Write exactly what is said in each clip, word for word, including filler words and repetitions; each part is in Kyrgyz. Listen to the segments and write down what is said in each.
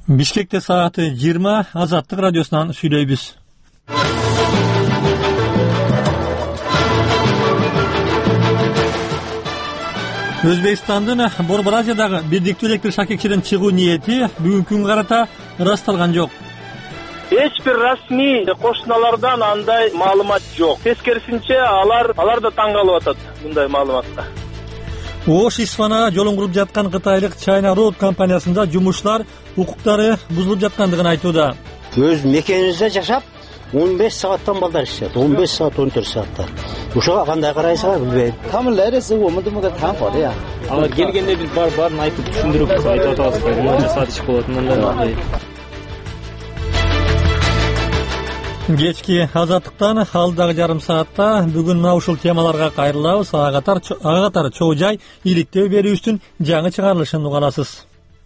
Бишкекте сааты жыйырма, Азаттык радиосунан сүйлөйбүз. Өзбекстандын Борбор Азиядагы бирдиктүү электр шакекчиден чыгуу ниети бүгүнкү күнгө карата ырасталган жок. Эч бир расмий кошуналардан андай маалымат жок. Тескерисинче алар алар да таң калып атат мындай маалыматка. Ош Исфанага жолун куруп жаткан кытайлык China Road компаниясында жумушчулар укуктары бузулуп жаткандыгын айтууда. Өз мекенибизде жашап он беш сааттан балдар иштейт. он беш саат, он төрт сааттан. Ушуга кандай карайсыңар билбейм. Тамырларысы омудумга таң бар я. Алар келгенде биз бар барын айтып түшүндүрүп айтып атабыз. Мындай саат иш болот, мындай. Кечки Азаттыктан алдагы жарым саатта бүгүн мына ушул темаларга кайрылабыз. Ага катары чоо жай иликтөө берүүбүздүн жаңы чыгарылышын уганасыз.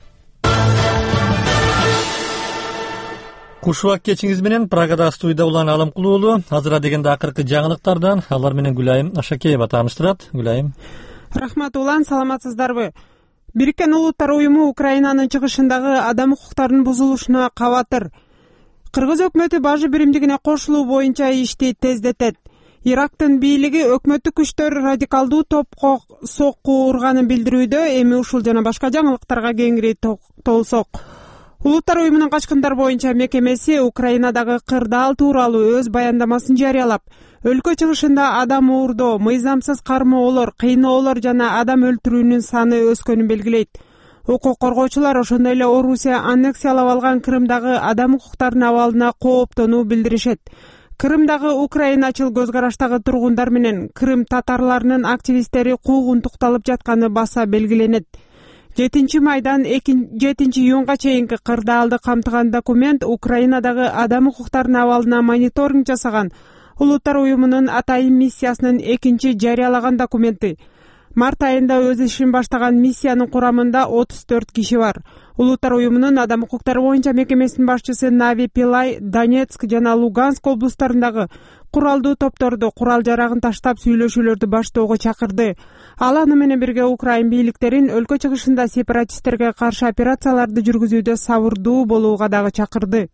Кушубак кечиңиз менен Прагада студияда улан Алымкул уулу. Азыра дегенде акыркы жаңылыктардан алар менен Гүлайым Ашакеева тааныштырат. Гүлайым. Рахмат улан, саламатсыздарбы? Бириккен Улуттар уюму Украинанын чыгышындагы адам укуктарынын бузулушуна кабатыр. Кыргыз өкмөтү бажы биримдигине кошулуу боюнча ишти тездетет. Ирактын бийлиги өкмөттүк күчтөр радикалдуу топко сокку урганын билдирүүдө. Эми ушул жана башка жаңылыктарга кеңири токтолсок. Улуттар уюмунун качкындар боюнча мекемеси Украинадагы кырдаал тууралуу өз баяндамасын жарыялап, өлкө чыгышында адам уурдоо, мыйзамсыз кармоолор, кыйноолор жана адам өлтүрүүнүн саны өскөнүн белгилейт. Укук коргоочулар ошондой эле Орусия аннексиялап алган Крымдагы адам укуктарынын абалына кооптонуу билдиришет. Крымдагы украиначыл көз караштагы тургундар менен Крым татарларынын активисттери куугунтукталып жатканы баса белгиленет. жетинчи майдан жетинчи июнга чейинки кырдаалды камтыган документ Украинадагы адам укуктарынын абалына мониторинг жасаган Улуттар уюмунун атайын миссиясынын экинчи жарыялаган документи. Март айында өз ишин баштаган миссиянын курамында отуз төрт киши бар. Улуттар уюмунун адам укуктары боюнча мекемесинин башчысы Нави Пилай Донецк жана Луганск облустарындагы куралдуу топторду курал жарагын таштап сүйлөшүүлөрдү баштоого чакырды. Ал аны менен бирге Украин бийликтерин өлкө чыгышында сепаратисттерге каршы операцияларды жүргүзүүдө сабырдуу болууга дагы чакырды.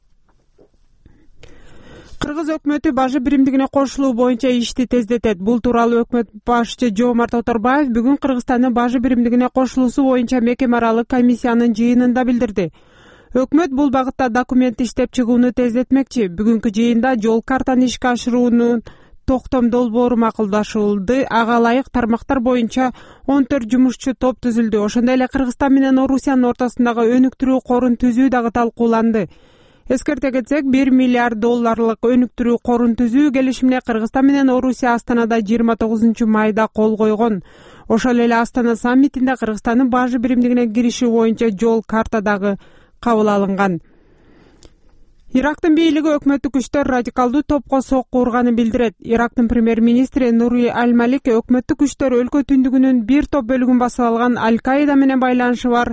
Кыргыз өкмөтү бажы биримдигине кошулуу боюнча ишти тездетет. Бул тууралуу өкмөт башчы Жомарт Оторбаев бүгүн Кыргызстандын бажы биримдигине кошулуусу боюнча мекеме аралык комиссиянын жыйынында билдирди. Өкмөт бул багытта документ иштеп чыгууну тездетмекчи. Бүгүнкү жыйында жол картаны ишке ашыруунун токтом долбоору макулдашылды. Ага ылайык тармактар боюнча он төрт жумушчу топ түзүлдү. Ошондой эле Кыргызстан менен Орусиянын ортосундагы өнүктүрүү корун түзүү дагы талкууланды. Эскерте кетсек, бир миллиард долларлык өнүктүрүү корун түзүү келишимине Кыргызстан менен Орусия Астанада жыйырма тогузунчу майда кол койгон. Ошол эле Астана саммитинде Кыргызстандын бажы биримдигине кириши боюнча жол карта дагы кабыл алынган. Ирактын бийлиги өкмөттүк күчтөр радикалдуу топко сокку урганын билдирет. Ирактын премьер-министри Нури Аль-Малик өкмөттүк күчтөр өлкө түндүгүнүн бир топ бөлүгүн басып алган Аль-Каида менен байланышы бар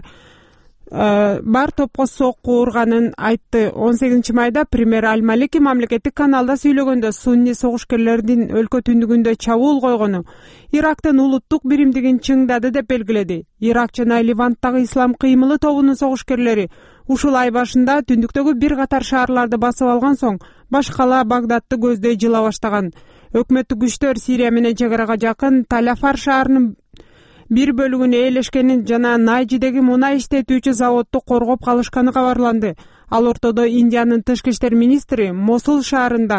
бар топко сокку урганын айтты. он сегизинчи майда премьер Аль-Малики мамлекеттик каналда сүйлөгөндө сунни согушкерлердин өлкө түндүгүндө чабуул койгону Ирактын улуттук биримдигин чыңдады деп белгиледи. Ирак жана Ливанттагы ислам кыймылы тобунун согушкерлери ушул ай башында түндүктөгү бир катар шаарларды басып алган соң баш кала Багдадты көздөй жыла баштаган. Өкмөттүк күчтөр Сирия менен чек арага жакын Таляфар шаарынын бир бөлүгүн ээлешкенин жана Найжидеги мунай иштетүүчү заводду коргоп калышканы кабарланды. Ал ортодо Индиянын тышкы иштер министри Мосул шаарында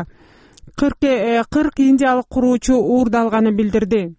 кырк индиялык куруучу уурдалганын билдирди.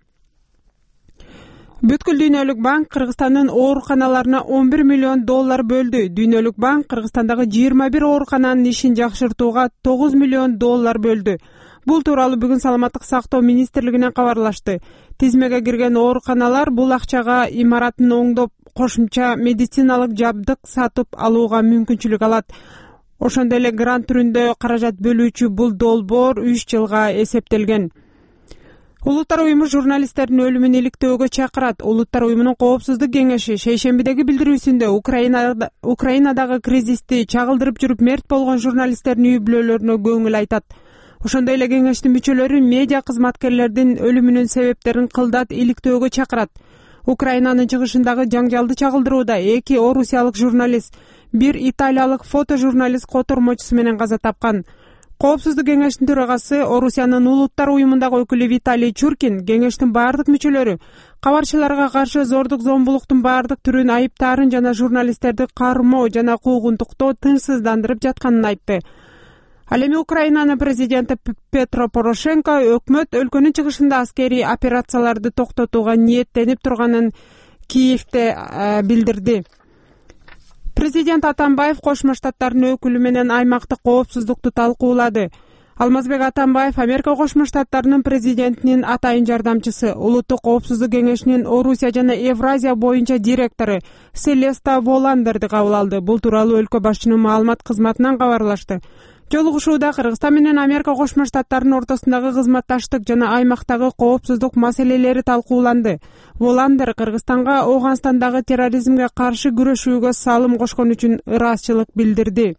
Бүткүл дүйнөлүк банк Кыргызстандын ооруканаларына он бир миллион доллар бөлдү. Дүйнөлүк банк Кыргызстандагы жыйырма бир оорукананын ишин жакшыртууга тогуз миллион доллар бөлдү. Бул тууралуу бүгүн Саламаттык сактоо министрлигинен кабарлашты. Тизмеге кирген ооруканалар бул акчага имаратын оңдоп, кошумча медициналык жабдык сатып алууга мүмкүнчүлүк алат. Ошондой эле грант түрүндө каражат бөлүүчү бул долбоор үч жылга эсептелген. Улуттар уюму журналисттердин өлүмүн иликтөөгө чакырат. Улуттар уюмунун коопсуздук кеңеши шейшембидеги билдирүүсүндө Украинада Украинадагы кризисти чагылдырып жүрүп мерт болгон журналисттердин үй бүлөлөрүнө көңүл айтат. Ошондой эле кеңештин мүчөлөрү медиа кызматкерлердин өлүмүнүн себептерин кылдат иликтөөгө чакырат. Украинанын чыгышындагы жаңжалды чагылдырууда эки орусиялык журналист, бир италиялык фотожурналист котормочусу менен каза тапкан. Коопсуздук кеңештин төрагасы, Орусиянын улуттар уюмундагы өкүлү Виталий Чуркин кеңештин баардык мүчөлөрү кабарчыларга каршы зордук зомбулуктун баардык түрүн айыптаарын жана журналисттерди кармоо жана куугунтуктоо тынчсыздандырып жатканын айтты. Ал эми Украинанын президенти Петро Порошенко өкмөт өлкөнүн чыгышында аскерий операцияларды токтотууга ниеттенип турганын Киевде билдирди. Президент Атамбаев Кошмо Штаттардын өкүлү менен аймактык коопсуздукту талкуулады. Алмазбек Атамбаев Америка Кошмо Штаттарынын президентинин атайын жардамчысы, Улуттук коопсуздук кеңешинин Орусия жана Евразия боюнча директору Селеста Воландерди кабыл алды. Бул тууралуу өлкө башчынын маалымат кызматынан кабарлашты. Жолугушууда Кыргызстан менен Америка Кошмо Штаттарынын ортосундагы кызматташтык жана аймактагы коопсуздук маселелери талкууланды. Воландер Кыргызстанга Ооганстандагы терроризмге каршы күрөшүүгө салым кошкон үчүн ыраазычылык билдирди.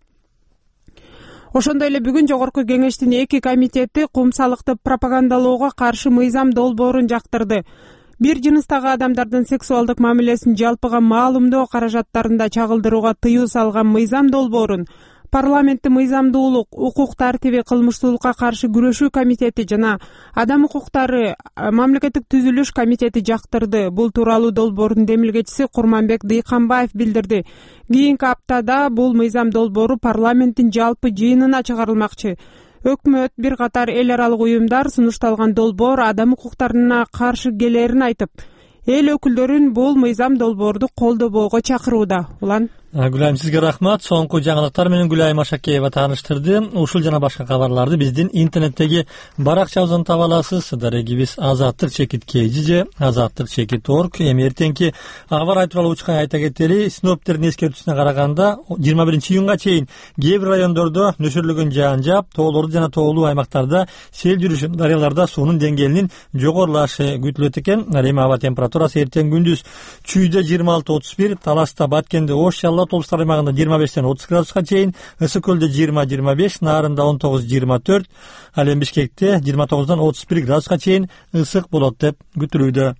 Ошондой эле бүгүн жогорку кеңештин эки комитети кумсалыкты пропагандалоого каршы мыйзам долбоорун жактырды. Бир жыныстагы адамдардын сексуалдык мамилесин жалпыга маалымдоо каражаттарында чагылдырууга тыюу салган мыйзам долбоорун парламенттин мыйзамдуулук, укук тартиби, кылмыштуулукка каршы күрөшүү комитети жана адам укуктары мамлекеттик түзүлүш комитети жактырды. Бул тууралуу долбоордун демилгечиси Курманбек Дыйканбаев билдирди. Кийинки аптада бул мыйзам долбоору парламенттин жалпы жыйынына чыгарылмакчы. Өкмөт бир катар эл аралык уюмдар сунушталган долбоор адам укуктарына каршы келерин айтып, эл өкүлдөрүн бул мыйзам долбоорду колдобоого чакырууда. Улан Гүлайым, сизге рахмат. Соңку жаңылыктар менен Гүлайым Ашакеева тааныштырды. Ушул жана башка кабарларды биздин интернеттеги баракчабыздан таба аласыз. Дарегибиз азаттык чекит kg же азаттык чекит org. Эми эртеңки аба ырайы тууралуу учкан айта кетели. Синоптиктердин эскертүүсүнө караганда жыйырма биринчи июнга чейин кээ бир райондордо нөшөрлөгөн жаан жаап, тоолордо жана тоолуу аймактарда сел жүрүшүп, дарыяларда суунун деңгээлинин жогорулашы күтүлөт экен. Ал эми аба температурасы эртең күндүз Чүйдө жыйырма алты отуз бир, Таласта, Баткенде, Ош, Толстар аймагында жыйырма бештен отуз градуска чейин, Ысык көлдө жыйырма жыйырма беш, Нарында он тогуз жыйырма төрт, ал эми Бишкекте жыйырма тогуздан отуз бир градуска чейин ысык болот деп күтүлүүдө.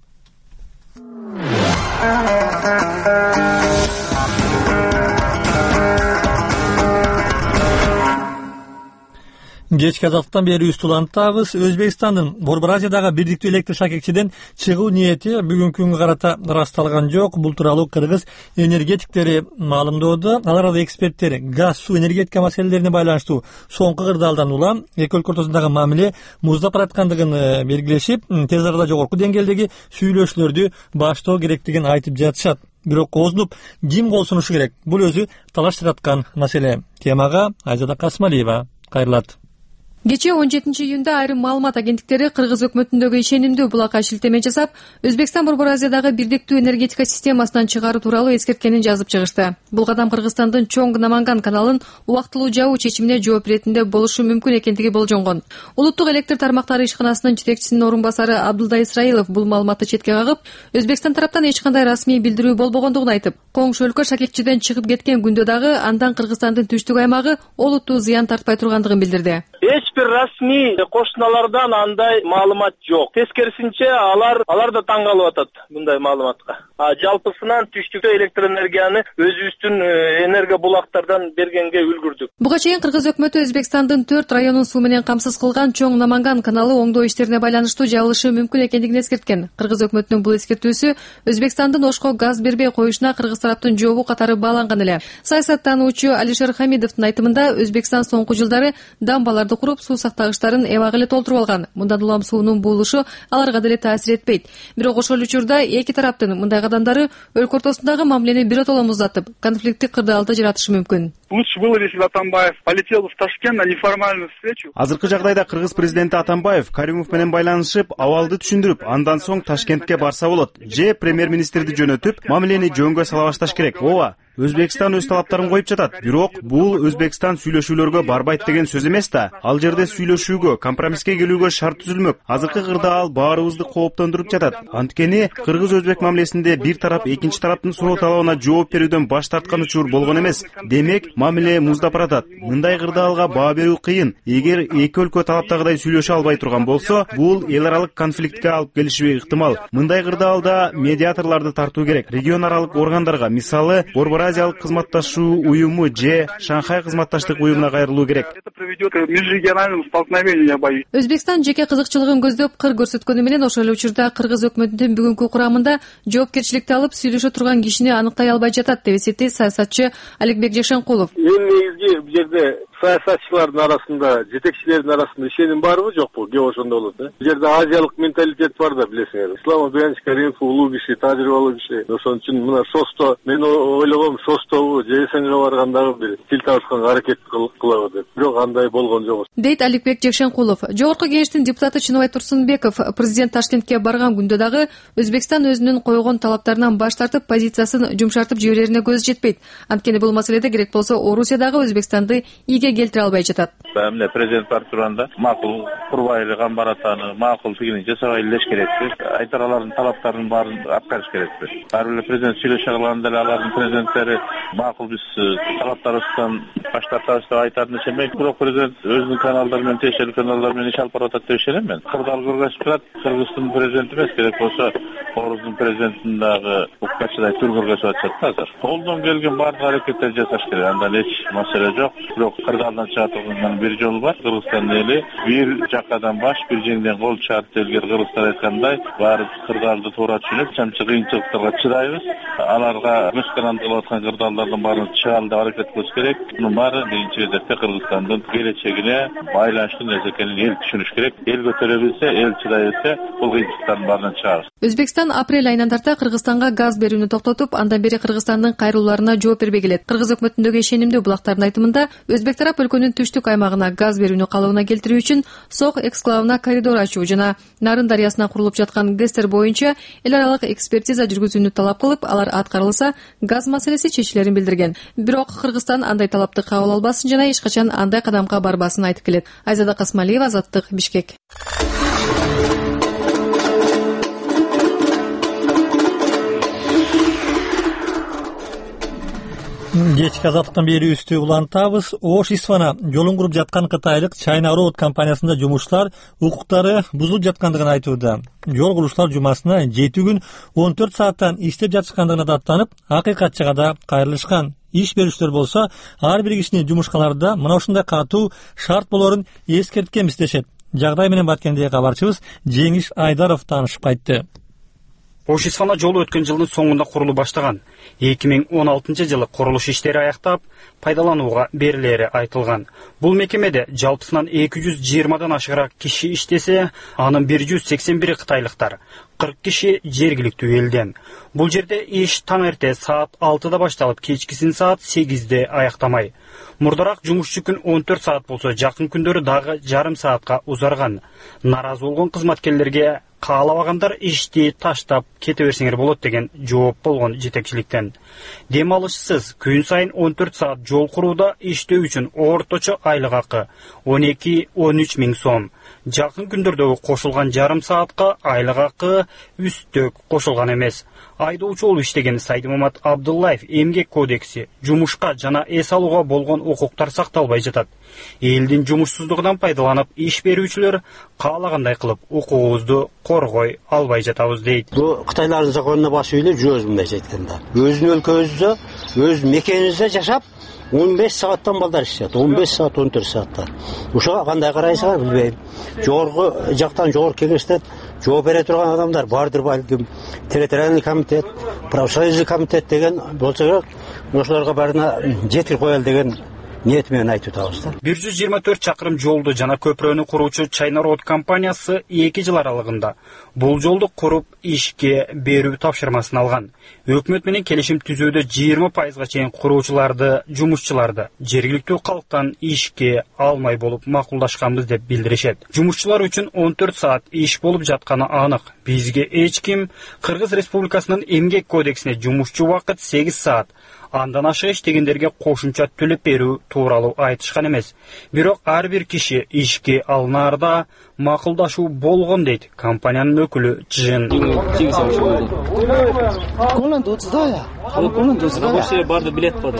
Кечки азаттыктан бери үстү улантабыз. Өзбекстандын Борбор Азиядагы бирдиктүү электр шакекчиден чыгуу ниети бүгүнкү күнгө карата ырасталган жок. Бул тууралуу кыргыз энергетиктери маалымдоодо. Алар да эксперттер газ, суу, энергетика маселелерине байланыштуу соңку кырдаалдан улам эки өлкө ортосундагы мамиле муздап бараткандыгын белгилешип, тез арада жогорку деңгээлдеги сүйлөшүүлөрдү баштоо керектигин айтып жатышат. Бирок оозунуп ким кол сунушу керек? Бул өзү талаш жараткан маселе. Темага Айзада Касмалиева кайрылат. Кечээ он жетинчи июнда айрым маалымат агенттиктери Кыргыз өкмөтүндөгү ишенимдүү булакка шилтеме жасап, Өзбекстан Борбор Азиядагы бирдиктүү энергетика системасынан чыгаруу тууралуу эскерткенин жазып чыгышты. Бул кадам Кыргызстандын Чоң Наманган каналын убактылуу жабуу чечимине жооп беретинде болушу мүмкүн экендиги болжонгон. Улуттук электр тармактары ишканасынын жетекчисинин орун басары Абдулда Исраилов бул маалыматты четке кагып, Өзбекстан тараптан эч кандай расмий билдирүү болбогондугун айтып, коңшу өлкө шакекчиден чыгып кеткен күндө дагы андан Кыргызстандын түштүк аймагы олуттуу зыян тартпай тургандыгын билдирди. Эч бир расмий кошуналардан андай маалымат жок. Тескерисинче алар алар да таң калып атат мындай маалыматка. А жалпысынан түштүктө электр энергияны өзүбүздүн энергия булактардан бергенге үлгүрдүк. Буга чейин Кыргыз өкмөтү Өзбекстандын төрт районун суу менен камсыз кылган Чоң Наманган каналы оңдоо иштерине байланыштуу жабылышы мүмкүн экендигин эскерткен. Кыргыз өкмөтүнүн бул эскертүүсү Өзбекстандын Ошко газ бербей коюшуна Кыргыз тараптын жообу катары бааланган эле. Саясаттануучу Алишер Хамидовдун айтымында Өзбекстан соңку жылдары дамбаларды куруп суу сактагычтарын эбак эле толтуруп алган. Мындан улам суунун буулушу аларга деле таасир этпейт. Бирок ошол учурда эки тараптын мындай кадамдары өлкө ортосундагы мамилени биротоло муздатып, конфликттик кырдаалды жаратышы мүмкүн. Лучше было, если Атамбаев полетел в Ташкент на неформальную встречу. Азыркы жагдайда Кыргыз президенти Атамбаев Каримов менен байланышып, абалды түшүндүрүп, андан соң Ташкентке барса болот. Же премьер-министрди жөнөтүп, мамилени жөнгө сала башташ керек. Ооба, Өзбекстан өз талаптарын коюп жатат. Бирок бул Өзбекстан сүйлөшүүлөргө барбайт деген сөз эмес да. Ал жерде сүйлөшүүгө, компромисске келүүгө шарт түзүлмөк. Азыркы кырдаал баарыбызды кооптондуруп жатат. Анткени кыргыз-өзбек мамилесинде бир тарап экинчи тараптын суроо талабына жооп берүүдөн баш тарткан учур болгон эмес. Демек, мамиле муздап баратат. Мындай кырдаалга баа берүү кыйын. Эгер эки өлкө талаптагыдай сүйлөшө албай турган болсо, бул эл аралык конфликтке алып келиши ыктымал. Мындай кырдаалда медиаторлорду тартуу керек. Регион аралык органдарга, мисалы, Борбор Азиялык кызматташуу уюму же Шанхай кызматташтык уюмуна кайрылуу керек. Это приведет к межрегиональному столкновению, я боюсь. Өзбекстан жеке кызыкчылыгын көздөп кыр көрсөткөнү менен ошол эле учурда кыргыз өкмөтүнүн бүгүнкү курамында жоопкерчиликти алып сүйлөшө турган кишини аныктай албай жатат деп эсептейт саясатчы Аликбек Жекшенкулов. Эң негизги бул жерде саясатчылардын арасында, жетекчилердин арасында ишеним барбы жокпу? Кеп ошондо болот, э? Бул жерде азиялык менталитет бар да, билесиңер. Ислам Абиянович Каримов улуу киши, тажрыйбалуу киши. Ошон үчүн мына ШОСто, мен ойлогом ШОСтобу, ЖСНге баргандагы бир тил табышканга аракет кылабы деп. Бирок андай болгон жок. Дейт Аликбек Жекшенкулов. Жогорку кеңештин депутаты Чыныбай Турсунбеков президент Ташкентке барган күндө дагы Өзбекстан өзүнүн койгон талаптарынан баш тартып, позициясын жумшартып жиберерине көз жетпейт. Анткени бул маселеде керек болсо Орусия дагы Өзбекстанды ийге келтире албай жатат. Эмне президент бар турганда макул курбай эле гам баратаны, макул тигини жасабай элеш керекпи? Айтар алардын талаптарынын баарын аткарыш керекпи? Ар бир президент сүйлөшө алганда эле алардын президенттери макул биз талаптарыбыздан баш тартабыз деп айтарын ишенбейт. Бирок президент өзүнүн каналдары менен, тиешелүү каналдар менен иш алып барып атат деп ишенем мен. Кырдаал көргөзүп турат, Кыргыздын президенти эмес, керек болсо Оруздун президентин дагы уккачыдай тур көргөзүп атышат азыр. Колдон келген баардык аракеттерди жасаш керек. Андан эч маселе жок. Бирок кырдаалдан чыга турганын бир жолу бар. Кыргызстан эли бир жакадан баш, бир жеңден кол чыгарып келген Кыргызстан айткандай, баары кырдаалды туура түшүнүп, чамчы кыйынчылыктарга чыдайбыз. Аларга көз каранды кылып аткан кырдаалдардын баарын чыгаралы деп аракет кылыш керек. Мунун баары биринчи кезекте Кыргызстандын келечегине байланыштуу нерсе экенин эл түшүнүш керек. Эл көтөрө билсе, эл чыдай билсе, бул кыйынчылыктардын баарынан чыгабыз. Өзбекстан апрель айынан тарта Кыргызстанга газ берүүнү токтотуп, андан бери Кыргызстандын кайрылууларына жооп бербей келет. Кыргыз өкмөтүндөгү ишенимдүү булактардын айтымында, Өзбек тарап өлкөнүн түштүк аймагына газ берүүнү калыбына келтирүү үчүн Сок эксклавына коридор ачуу жана Нарын дарыясына курулуп жаткан ГЭСтер боюнча эл аралык экспертиза жүргүзүүнү талап кылып, алар аткарылса, газ маселеси чечилерин билдирген. Бирок Кыргызстан андай талапты кабыл албасын жана эч качан андай кадамга барбасын айтып келет. Айзада Касмалиева, Азаттык, Бишкек. Кечки азаттыктан бери үстү улантабыз. Ош Исфана жолун куруп жаткан кытайлык China Road компаниясында жумушчулар укуктары бузулуп жаткандыгын айтууда. Жол курушчулар жумасына жети күн он төрт сааттан иштеп жатышкандыгына даттанып, акыйкатчыга да кайрылышкан. Иш берүүчүлөр болсо, ар бир кишинин жумушкаларда мына ушундай катуу шарт болорун эскерткенбиз дешет. Жагдай менен баткенде кабарчыбыз Жеңиш Айдаров таанышып кайтты. Ош Исфана жолу өткөн жылдын соңунда курулуп баштаган. эки миң он алтынчы жылы курулуш иштери аяктап, пайдаланууга берилери айтылган. Бул мекемеде жалпысынан эки жүз жыйырмадан ашыгыраак киши иштесе, анын бир жүз сексен бири кытайлыктар, кырк киши жергиликтүү элден. Бул жерде иш таң эрте саат алтыда башталып, кечкисин саат сегизде аяктамай. Мурдараак жумушчу күн он төрт саат болсо, жакын күндөрү дагы жарым саатка узарган. Наразы болгон кызматкерлерге каалабагандар ишти таштап кете берсеңер болот деген жооп болгон жетекчиликтен. Дем алышсыз күн сайын он төрт саат жол курууда иштөө үчүн орточо айлык акы он эки он үч миң сом. Жакын күндөрдөгү кошулган жарым саатка айлык акы үстөк кошулган эмес. Айдоочу болуп иштеген Сайдымамат Абдуллаев эмгек кодекси жумушка жана эс алууга болгон укуктар сакталбай жатат. Элдин жумушсуздугунан пайдаланып иш берүүчүлөр каалагандай кылып укугубузду коргой албай жатабыз дейт. Бул кытайлардын законуна баш үйлөп жүрөбүз мындайча айтканда. Өзүнүн өлкөбүздө, өз мекенибизде жашап он беш сааттан балдар иштейт. он беш саат, он төрт саатта. Ушуга кандай карайсыңар билбейм. Жогорку жактан жогорку кеңештен жооп бере турган адамдар бардыр балким. Территориальный комитет, профсоюзный комитет деген болсо керек. Ошолорго баарына жеткирип коелу деген ниет менен айтып атабыз да. бир жүз жыйырма төрт чакырым жолду жана көпүрөнү куруучу China Road компаниясы эки жыл аралыгында бул жолду куруп ишке берүү тапшырмасын алган. Өкмөт менен келишим түзүүдө жыйырма пайызга чейин куруучуларды, жумушчуларды жергиликтүү калктан ишке алмай болуп макулдашканбыз деп билдиришет. Жумушчулар үчүн он төрт саат иш болуп жатканы анык. Бизге эч ким Кыргыз Республикасынын эмгек кодексине жумушчу убакыт сегиз саат, Андан ашык иштегендерге кошумча төлөп берүү тууралуу айтышкан эмес. Бирок ар бир киши ишке алынаарда макулдашуу болгон дейт компаниянын өкүлү Чжин. Барды билет бар.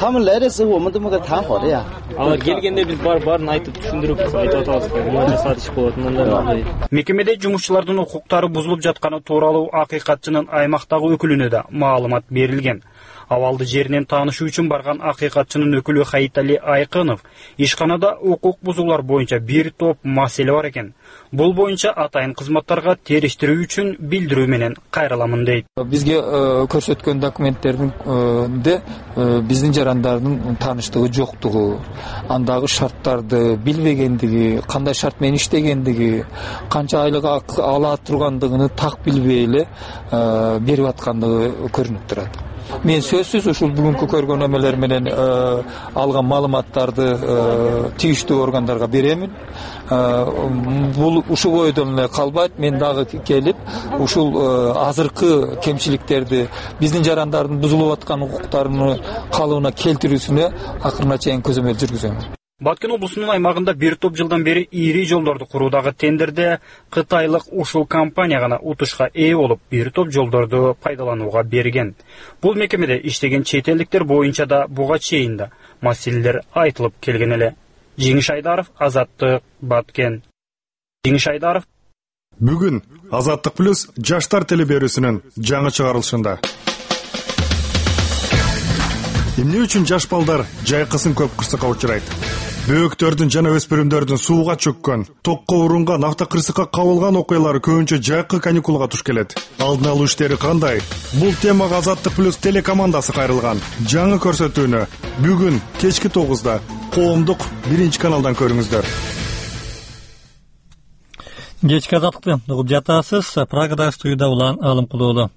Алар келгенде биз бар барын айтып түшүндүрүп айтып атабыз. Мынча саат иш болот, мындай. Мекемеде жумушчулардын укуктары бузулуп жатканы тууралуу акыйкатчынын аймактагы өкүлүнө да маалымат берилген. Авалды жеринен таанышуу үчүн барган акыйкатчынын өкүлү Хаитали Айкынов ишканада укук бузуулар боюнча бир топ маселе бар экен. Бул боюнча атайын кызматтарга териштирүү үчүн билдирүү менен кайрыламын дейт. Бизге көрсөткөн документтердин де биздин жарандардын тааныштыгы жоктугу, андагы шарттарды билбегендиги, кандай шарт менен иштегендиги, канча айлык ала тургандыгын так билбей эле берип аткандыгы көрүнүп турат. Мен сөзсүз ушул бүгүнкү көргөн эмелер менен алган маалыматтарды тийиштүү органдарга беремин. Бул ушул бойдон эле калбайт. Мен дагы келип ушул азыркы кемчиликтерди, биздин жарандардын бузулуп аткан укуктарын калыбына келтирүүсүнө акырына чейин көзөмөл жүргүзөм. Баткен облусунун аймагында бир топ жылдан бери ири жолдорду куруудагы тендерде кытайлык ушул компания гана утушка ээ болуп, бир топ жолдорду пайдаланууга берген. Бул мекемеде иштеген чет элдиктер боюнча да буга чейин да маселелер айтылып келген эле. Жеңиш Айдаров, Азаттык, Баткен. Жеңиш Айдаров. Бүгүн Азаттык плюс жаштар телеберүүсүнүн жаңы чыгарылышында. Эмне үчүн жаш балдар жайкысын көп кырсыкка учурайт? Бөөктөрдүн жана өспүрүмдөрдүн сууга чөккөн, токко урунган, автокырсыкка кабылган окуялары көбүнчө жайкы каникулга туш келет. Алдын алуу иштери кандай? Бул темага Азаттык плюс телекомандасы кайрылган. Жаңы көрсөтүүнү бүгүн кечки тогузда коомдук биринчи каналдан көрүңүздөр. Кечки Азаттыкты угуп жатасыз. Прагада студияда улан Алым Кулуулу.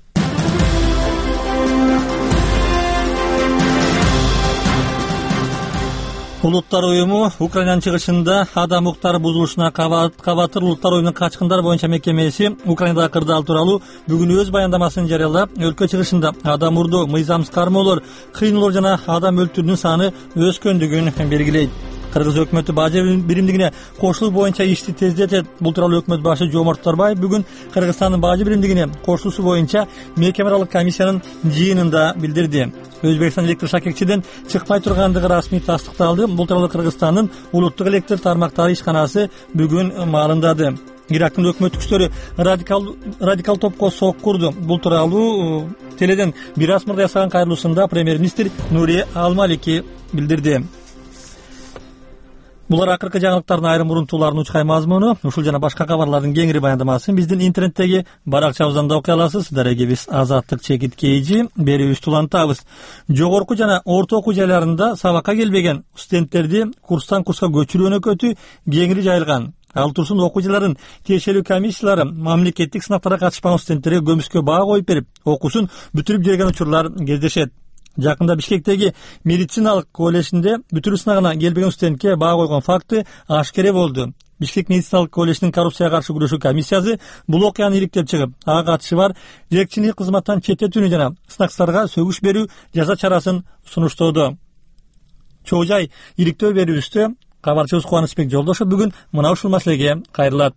Улуттар уюму Украинанын чыгышында адам укуктары бузулушуна кабатыр улуттар уюмунун качкындар боюнча мекемеси Украинадагы кырдаал тууралуу бүгүн өз баяндамасын жарыялап, өлкө чыгышында адам урдоо, мыйзамсыз кармоолор, кыйноолор жана адам өлтүрүүнүн саны өскөндүгүн белгилейт. Кыргыз өкмөтү бажы биримдигине кошулуу боюнча ишти тездетет. Бул тууралуу өкмөт башы Жомарт Торбаев бүгүн Кыргызстандын бажы биримдигине кошулуусу боюнча мекеме аралык комиссиянын жыйынында билдирди. Өзбекстан электр шакекчиден чыкпай тургандыгы расмий тастыкталды. Бул тууралуу Кыргызстандын улуттук электр тармактары ишканасы бүгүн маалымдады. Ирактын өкмөт күчтөрү радикал радикал топко сок курду. Бул тууралуу теледен бир аз мурда жасаган кайрылуусунда премьер-министр Нури Алмалики билдирди. Булар акыркы жаңылыктардын айрым урунтууларынын учкай мазмуну. Ушул жана башка кабарлардын кеңири баяндамасын биздин интернеттеги баракчабыздан да окуй аласыз. Дарегибиз Азаттык чекит kg берүүбүздү улантабыз. Жогорку жана орто окуу жайларында сабакка келбеген студенттерди курстан курска көчүрүү өнөкөтү кеңири жайылган. Ал турсун окуу жайларын тиешелүү комиссиялары мамлекеттик сынактарга катышпаган студенттерге көмүскө баа коюп берип, окуусун бүтүрүп жүргөн учурлар кездешет. Жакында Бишкектеги медициналык коллежинде бүтүрүү сынагына келбеген студентке баа койгон факты ашкере болду. Бишкек медициналык коллежинин коррупцияга каршы күрөшүү комиссиясы бул окуяны иликтеп чыгып, ага катышы бар жетекчини кызматтан четтетүүнү жана сынакчыларга сөгүш берүү жаза чарасын сунуштоодо. Чоо жай иликтөө берүүбүздө кабарчыбыз Кубанычбек Жолдошов бүгүн мына ушул маселеге кайрылат.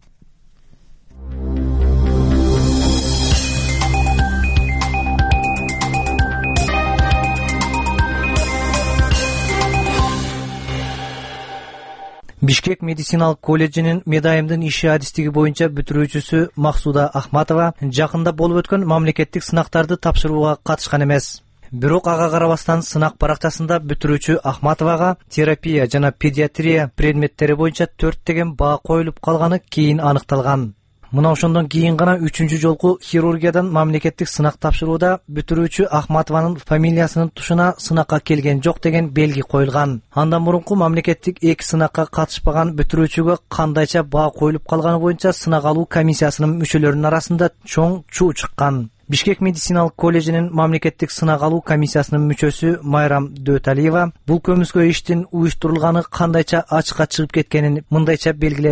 Бишкек медициналык коллежинин медайымдын иши адистиги боюнча бүтүрүүчүсү Максуда Ахматова жакында болуп өткөн мамлекеттик сынактарды тапшырууга катышкан эмес. Бирок ага карабастан сынак баракчасында бүтүрүүчү Ахматовага терапия жана педиатрия предметтери боюнча төрт деген баа коюлуп калганы кийин аныкталган. Мына ошондон кийин гана үчүнчү жолку хирургиядан мамлекеттик сынак тапшырууда бүтүрүүчү Ахматованын фамилиясынын тушуна сынакка келген жок деген белги коюлган. Андан мурунку мамлекеттик эки сынакка катышпаган бүтүрүүчүгө кандайча баа коюлуп калганы боюнча сынак алуу комиссиясынын мүчөлөрүнүн арасында чоң чуу чыккан. Бишкек медициналык коллежинин мамлекеттик сынак алуу комиссиясынын мүчөсү Майрам Дөталиева бул көмүскө иштин уюштурулганы кандайча ачыкка чыгып кеткенин мындайча белгиледи.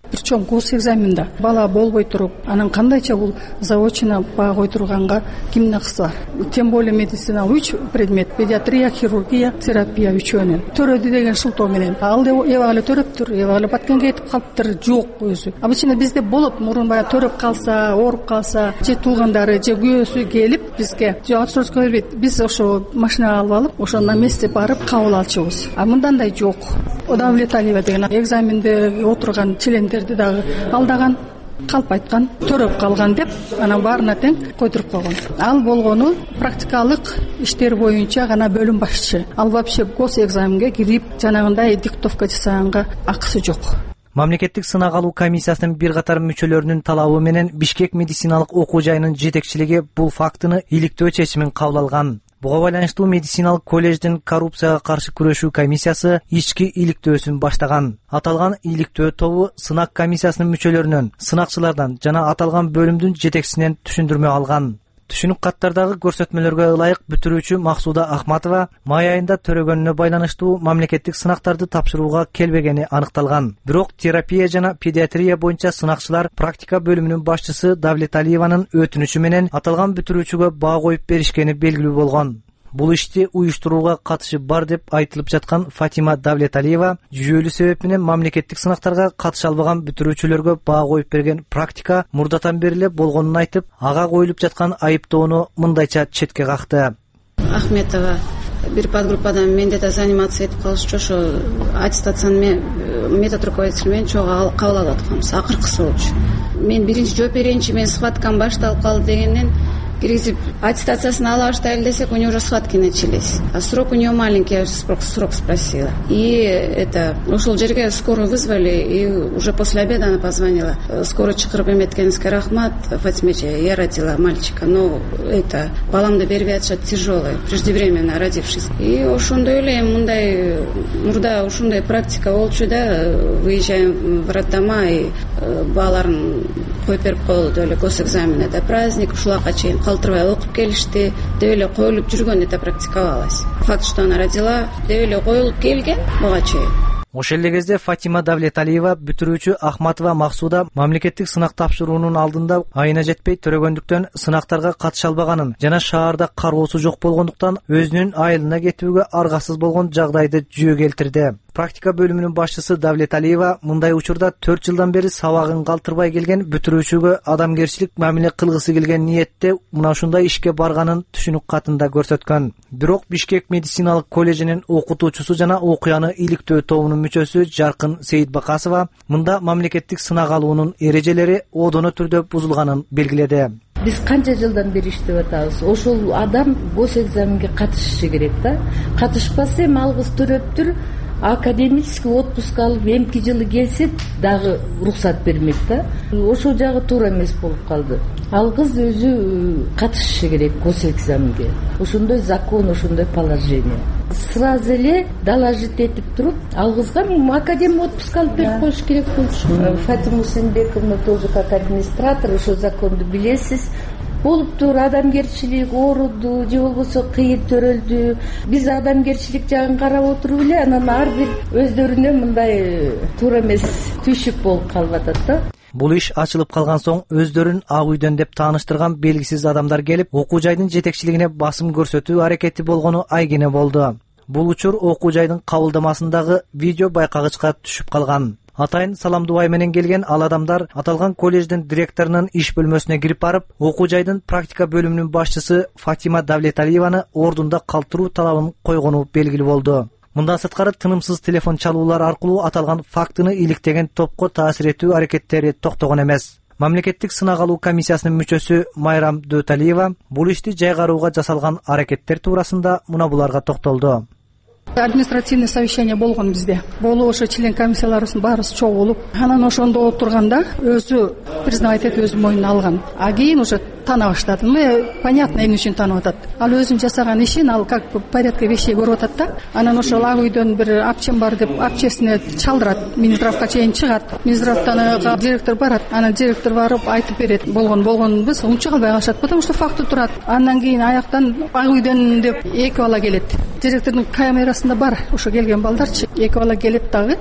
Причем госэкзаменда бала болбой туруп, анан кандайча бул заочно баа ойдурганга кимдин акысы бар? Тем более медицина үч предмет: педиатрия, хирургия, терапия үчөөнүн. Төрөдү деген шылтоо менен. Ал эбагы төрөптүр, эбагы баткенге кетип калыптыр, жок өзү. Обычно бизде болуп, мурун баягы төрөп калса, ооруп калса, же туугандары, же күйөөсү келип бизге отсрочка бербейт. Биз ошо машинага алып алып, ошо на месте барып кабыл алчубуз. А мындандай жок. Удовлетворение деген экзаменде отурган члендерди дагы алдаган, калп айткан, төрөп калган деп анан баарына тең койдуруп койгон. Ал болгону практикалык иштер боюнча гана бөлүм башчы. Ал вообще госэкзаменге кирип, жанагындай диктовка жасаганга акысы жок. Мамлекеттик сынак алуу комиссиясынын бир катар мүчөлөрүнүн талабы менен Бишкек медициналык окуу жайынын жетекчилиги бул фактыны иликтөө чечимин кабыл алган. Буга байланыштуу медициналык колледждин коррупцияга каршы күрөшүү комиссиясы ички иликтөөсүн баштаган. Аталган иликтөө тобу сынак комиссиясынын мүчөлөрүнөн, сынакчылардан жана аталган бөлүмдүн жетекчисинен түшүндүрмө алган. Түшүнүк каттардагы көрсөтмөлөргө ылайык бүтүрүүчү Максуда Ахматова май айында төрөгөнүнө байланыштуу мамлекеттик сынактарды тапшырууга келбегени аныкталган. Бирок терапия жана педиатрия боюнча сынакчылар практика бөлүмүнүн башчысы Давлеталиеванын өтүнүчү менен аталган бүтүрүүчүгө баа коюп беришкени белгилүү болгон. Бул ишти уюштурууга катышы бар деп айтылып жаткан Фатима Давлеталиева жүйөлүү себеп менен мамлекеттик сынактарга катыша албаган бүтүрүүчүлөргө баа коюп берген практика мурдатан бери эле болгонун айтып, ага коюлуп жаткан айыптоону мындайча четке какты. Ахметова бир подгруппадан менде да заниматься этип калышчу, ошо аттестацияны метод руководитель менен чогуу кабыл алып атканбыз. Акыркысы болчу. Мен биринчи жооп берейинчи, мен схваткам башталып калды дегенден киргизип аттестациясын ала баштайлы десек, у нее уже схватки начались. А срок у нее маленький, я срок, срок спросила. И это, ушел жерге, скорую вызвали, и уже после обеда она позвонила. Скоро чакырып эметкениңизге рахмат, Фатимече, я родила мальчика, но это, баламды бербей атышат, тяжелый, преждевременно родившись. И ошондой эле, мындай, мурда ушундай практика болчу да, выезжаем в роддома, и баларын коюп берип коелу эле госэкзамен, это праздник, ушуларга чейин калтырбай окуп келишти, деп эле коюлуп жүргөн, это практиковалось. Факт, что она родила, деп эле коюлуп келген буга чейин. Ошол эле кезде Фатима Давлеталиева бүтүрүүчү Ахматова Максуда мамлекеттик сынак тапшыруунун алдында айына жетпей төрөгөндүктөн сынактарга катыша албаганын жана шаарда кароосу жок болгондуктан өзүнүн айылына кетүүгө аргасыз болгон жагдайды жүйө келтирди. Практика бөлүмүнүн башчысы Давлеталиева мындай учурда төрт жылдан бери сабагын калтырбай келген бүтүрүүчүгө адамгерчилик мамиле кылгысы келген ниетте мына ушундай ишке барганын түшүнүк катында көрсөткөн. Бирок Бишкек медициналык колледжинин окутуучусу жана окуяны иликтөө тобунун мүчөсү Жаркын Сейитбакасова мында мамлекеттик сынак алуунун эрежелери одоно түрдө бузулганын белгиледи. Биз канча жылдан бери иштеп атабыз. Ошол адам госэкзаменге катышышы керек да. Катышпаса эми алгыс төрөптүр, академический отпуск алып эмки жылы келсе дагы уруксат бермек да. Ошол жагы туура эмес болуп калды. Ал кыз өзү катышышы керек госэкзаменге. Ошондой закон, ошондой положение. Сразу эле доложить этип туруп, ал кызга академик отпуск алып берип коюш керек болчу. Фатима Усенбековна тоже как администратор, ошо законду билесиз. Болуптур, адамгерчилик ооруду, же болбосо кыйын төрөлдү. Биз адамгерчилик жагын карап отуруп эле анан ар бир өздөрүнө мындай туура эмес түйшүк болуп калып атат да. Бул иш ачылып калган соң өздөрүн ак үйдөн деп тааныштырган белгисиз адамдар келип, окуу жайдын жетекчилигине басым көрсөтүү аракети болгону айгине болду. Бул учур окуу жайдын кабылдамасындагы видео байкагычка түшүп калган. Атайын Саламдубай менен келген ал адамдар аталган колледждин директорунун иш бөлмөсүнө кирип барып, окуу жайдын практика бөлүмүнүн башчысы Фатима Давлеталиеваны ордунда калтыруу талабын койгону белгилүү болду. Мындан сырткары тынымсыз телефон чалуулар аркылуу аталган фактыны иликтеген топко таасир этүү аракеттери токтогон эмес. Мамлекеттик сынак алуу комиссиясынын мүчөсү Майрам Дөталиева бул ишти жайгарууга жасалган аракеттер туурасында мына буларга токтолду. Административный совещание болгон бизде. Болуп ошо член комиссияларыбыздын баарыбыз чогулуп, анан ошондо отурганда өзү признавать этип өзү мойнуна алган. А кийин уже тана баштады. Ну, понятно, эмне үчүн танып атат. Ал өзүнүн жасаган ишин, ал как бы порядка вещей көрүп атат да. Анан ошол ак үйдөн бир апчем бар деп апчесине чалдырат. Минздравга чейин чыгат. Минздравтан директор барат. Анан директор барып айтып берет. Болгон болгонбуз унча калбай калышат, потому что факты турат. Андан кийин аяктан ак үйдөн деп эки бала келет. Директордун камерасында бар, ошо келген балдарчы. Эки бала келет дагы.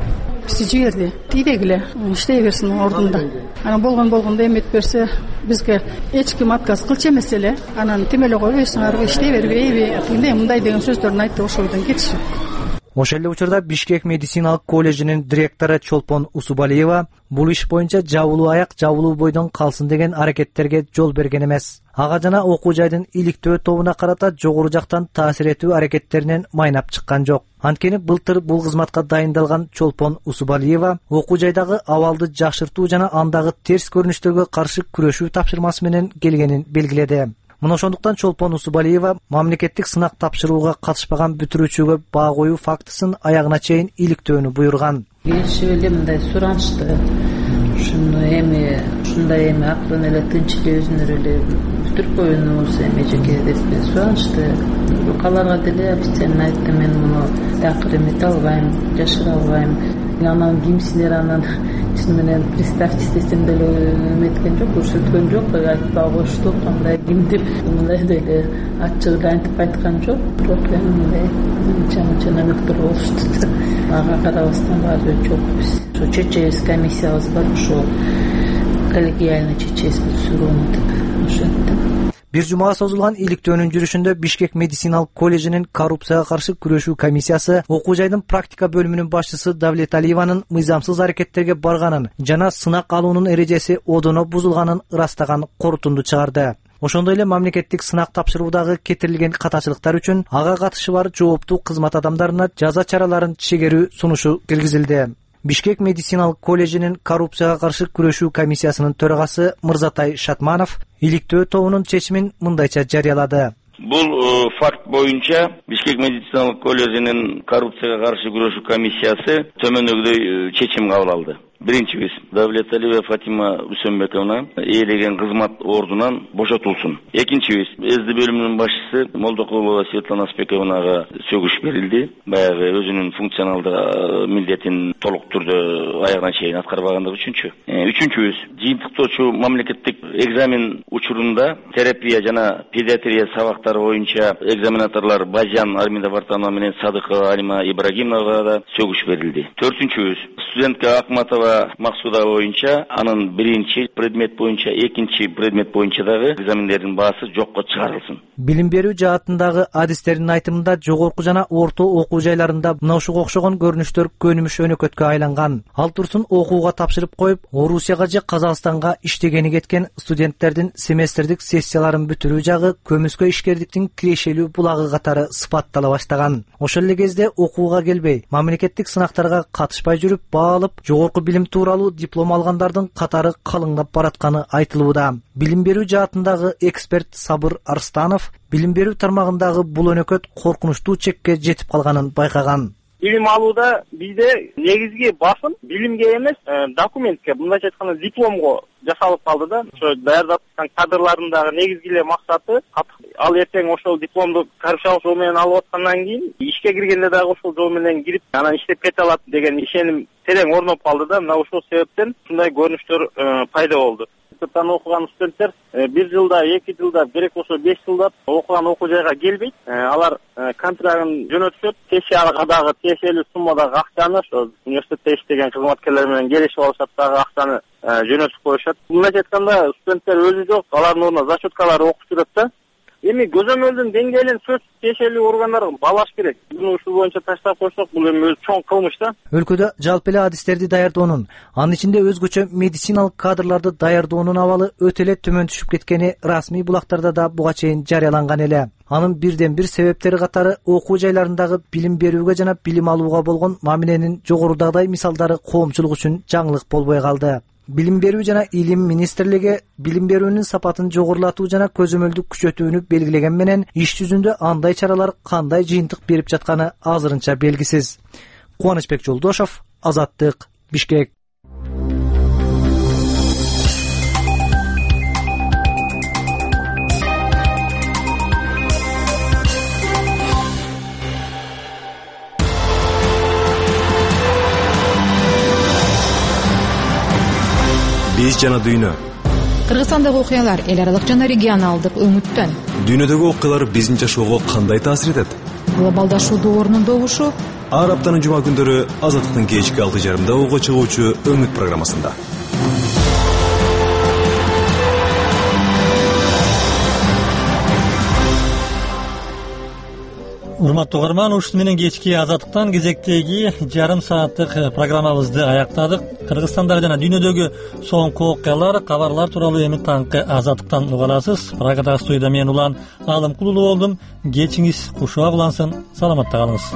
Bizi жиберди. Тийдегиле иштей берсин ордунда. Анан болгон болгондо эметип берсе, бизге эч ким отказ кылчу эмес эле. Анан темеле койбойсуңарбы, иштей бербейби? Тигиндей мындай деген сөздөрүн айтты, ошол бойдон кетишип. Ошол эле учурда Бишкек медициналык колледжинин директору Чолпон Усубалиева бул иш боюнча жабылуу аяк жабылуу бойдон калсын деген аракеттерге жол берген эмес. Ага жана окуу жайдын иликтөө тобуна карата жогору жактан таасир этүү аракеттеринен майнап чыккан жок. Анткени былтыр бул кызматка дайындалган Чолпон Усубалиева окуу жайдагы абалды жакшыртуу жана андагы терс көрүнүштөргө каршы күрөшүү тапшырмасы менен келгенин белгиледи. Мына ошондуктан Чолпон Усубалиева мамлекеттик сынак тапшырууга катышпаган бүтүрүүчүгө баа коюу фактысын аягына чейин иликтөөнү буйруган. Келишип эле мындай суранышты. Ушуну эми ушундай эми акырын эле тынч эле өзүнөр эле бүтүрүп коюңуз эми жеке деп суранышты. Каларга деле официально айттым, мен муну такыр эмете албайм, жашыра албайм. Анан кимсиңер, анан ишин менен представьте десем деле эметкен жок, көрсөткөн жок, айтпай коюшту, кандай ким деп мындай деле ачык айтып айткан жок. Бирок эми мындай чана-чана мыктыр болушту. Ага карабастан баары жокпуз. Ошо ЧЧС комиссиябыз бар, ошо коллегиальный ЧЧС суроону деп ошентти. Бир жумага созулган иликтөөнүн жүрүшүндө Бишкек медициналык колледжинин коррупцияга каршы күрөшүү комиссиясы окуу жайдын практика бөлүмүнүн башчысы Давлет Алиеванын мыйзамсыз аракеттерге барганын жана сынак алуунун эрежеси одоно бузулганын ырастаган корутунду чыгарды. Ошондой эле мамлекеттик сынак тапшыруудагы кетирилген катачылыктар үчүн ага катышы бар жооптуу кызмат адамдарына жаза чараларын чегерүү сунушу киргизилди. Бишкек медициналык колледжинин коррупцияга каршы күрөшүү комиссиясынын төрагасы Мырзатай Шатманов иликтөө тобунун чечимин мындайча жарыялады. Бул факт боюнча Бишкек медициналык колледжинин коррупцияга каршы күрөшүү комиссиясы төмөндөгүдөй чечим кабыл алды. Биринчибиз, Давлет Алиева Фатима Үсөнбековна ээлеген кызмат ордунан бошотулсун. Экинчибиз, эзди бөлүмүнүн башчысы Молдокулова Светлана Спековнага сөгүш берилди. Баягы өзүнүн функционалдык милдетин толук түрдө аягына чейин аткарбагандыгы үчүнчү. Үчүнчүбүз, жыйынтыктоочу мамлекеттик экзамен учурунда терапия жана педиатрия сабактары боюнча экзаменаторлор Бажан Армида Вартанова менен Садыкова Алима Ибрагимовага да сөгүш берилди. Төртүнчүбүз, студентка Акматова Максуда боюнча анын биринчи предмет боюнча, экинчи предмет боюнча дагы экзамендердин баасы жокко чыгарылсын. Билим берүү жаатындагы адистердин айтымында жогорку жана орто окуу жайларында мына ушуга окшогон көрүнүштөр көнүмүш өнөкөткө айланган. Ал турсун окууга тапшырып коюп, Орусияга же Казакстанга иштегени кеткен студенттердин семестрдик сессияларын бүтүрүү жагы көмүскө ишкердиктин кирешелүү булагы катары сыпаттала баштаган. Ошол эле кезде окууга келбей, мамлекеттик сынактарга катышпай жүрүп, баалып, жогорку билим тууралуу диплом алгандардын катары калыңдап баратканы айтылууда. Билим берүү жаатындагы эксперт Сабыр Арстанов билим берүү тармагындагы бул өнөкөт коркунучтуу чекке жетип калганын байкаган. Билим алууда бизде негизги басым билимге эмес, документке, мындайча айтканда дипломго жасалып калды да. Ошо даярдап аткан кадрлардын дагы негизги эле максаты ал эртең ошол дипломду каршалык жол менен алып аткандан кийин ишке киргенде дагы ошол жол менен кирип, анан иштеп кете алат деген ишеним терең орноп калды да. Мына ошол себептен ушундай көрүнүштөр пайда болду. Институттан окуган студенттер бир жылда, эки жылда, керек болсо беш жылда окуган окуу жайга келбейт. Алар контрагын жөнөтүшөт, тиешелүү дагы тиешелүү суммадагы акчаны ошо университетте иштеген кызматкерлер менен келишип алышат, дагы акчаны жөнөтүп коюшат. Мындайча айтканда студенттер өзү жок, алардын ордуна зачеткалар окуп жүрөт да. Эми көзөмөлдүн деңгээлин сөз тиешелүү органдар балаш керек. Буну ушул боюнча таштап койсок, бул эми өз чоң кылмыш да. Өлкөдө жалпы эле адистерди даярдоонун, анын ичинде өзгөчө медициналык кадрларды даярдоонун абалы өтө эле төмөн түшүп кеткени расмий булактарда да буга чейин жарыяланган эле. Анын бирден бир себептери катары окуу жайларындагы билим берүүгө жана билим алууга болгон мамиленин жогорудагыдай мисалдары коомчулук үчүн жаңылык болбой калды. Билим берүү жана илим министрлиги билим берүүнүн сапатын жогорулатуу жана көзөмөлдү күчөтүүнү белгилеген менен иш жүзүндө андай чаралар кандай жыйынтык берип жатканы азырынча белгисиз. Кубанычбек Жолдошов, Азаттык, Бишкек. Биз жана дүйнө. Кыргызстандагы окуялар эл аралык жана регионалдык өңүттөн. Дүйнөдөгү окуялар биздин жашоого кандай таасир этет? глобалдашууду орнундогушу. Ар аптанын жума күндөрү Азаттыктын кечки алты жарымда ого чыгуучу Өңүт программасында. Урматтуу угарман, ушуну менен кечки Азаттыктан кезектеги жарым сааттык программабызды аяктадык. Кыргызстандагы жана дүйнөдөгү соңку окуялар, кабарлар тууралуу эми таңкы Азаттыктан уга аласыз. Прагадагы студияда мен Улан Алымкулулуу болдум. Кечиңиз кушуак улансын. Саламатта калыңыз.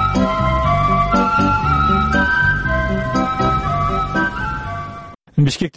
Бишкек